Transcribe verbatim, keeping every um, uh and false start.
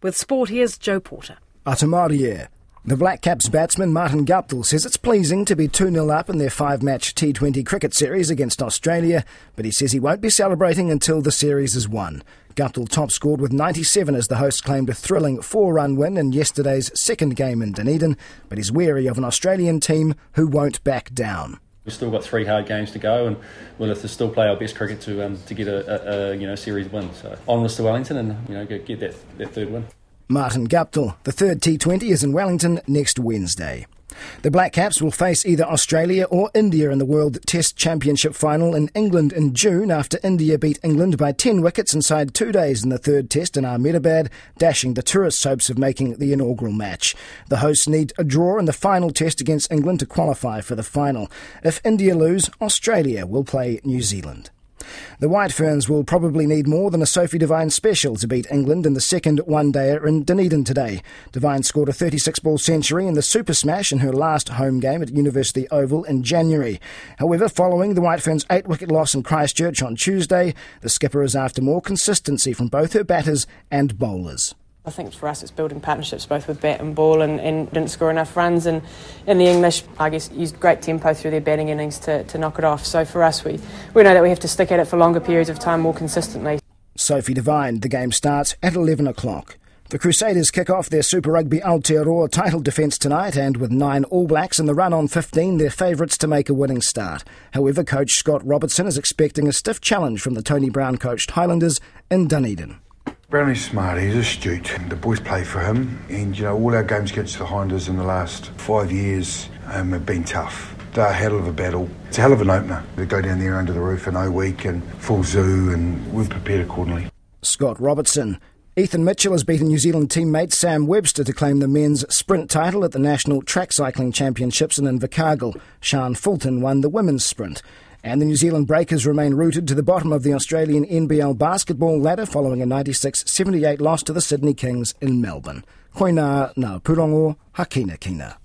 With Sport, here's Joe Porter. Atamarie. The Black Caps batsman Martin Guptill says it's pleasing to be two nil up in their five-match T twenty cricket series against Australia, but he says he won't be celebrating until the series is won. Guptill top-scored with ninety-seven as the hosts claimed a thrilling four-run win in yesterday's second game in Dunedin, but he's wary of an Australian team who won't back down. We've still got three hard games to go, and we'll have to still play our best cricket to um, to get a, a, a you know series win. So onwards to Wellington, and you know get, get that, that third win. Martin Guptill. The third T twenty is in Wellington next Wednesday. The Black Caps will face either Australia or India in the World Test Championship final in England in June after India beat England by ten wickets inside two days in the third Test in Ahmedabad, dashing the tourists' hopes of making the inaugural match. The hosts need a draw in the final Test against England to qualify for the final. If India lose, Australia will play New Zealand. The White Ferns will probably need more than a Sophie Devine special to beat England in the second one-dayer in Dunedin today. Devine scored a thirty-six ball century in the Super Smash in her last home game at University Oval in January. However, following the White Ferns' eight-wicket loss in Christchurch on Tuesday, the skipper is after more consistency from both her batters and bowlers. I think for us it's building partnerships both with bat and ball, and, and didn't score enough runs, and in the English I guess used great tempo through their batting innings to, to knock it off. So for us we, we know that we have to stick at it for longer periods of time more consistently. Sophie Devine. The game starts at eleven o'clock. The Crusaders kick off their Super Rugby Aotearoa title defence tonight, and with nine All Blacks in the run on fifteen, they're favourites to make a winning start. However, coach Scott Robertson is expecting a stiff challenge from the Tony Brown-coached Highlanders in Dunedin. Brownie's smart, he's astute. The boys play for him, and you know all our games against the Highlanders in the last five years um, have been tough. They're a hell of a battle. It's a hell of an opener. They go down there under the roof in O week and full zoo, and we're prepared accordingly. Scott Robertson. Ethan Mitchell has beaten New Zealand teammate Sam Webster to claim the men's sprint title at the National Track Cycling Championships in Invercargill. Sian Fulton won the women's sprint. And the New Zealand Breakers remain rooted to the bottom of the Australian N B L basketball ladder following a ninety-six seventy-eight loss to the Sydney Kings in Melbourne. Koina ngā Purongo, Hakina Kina.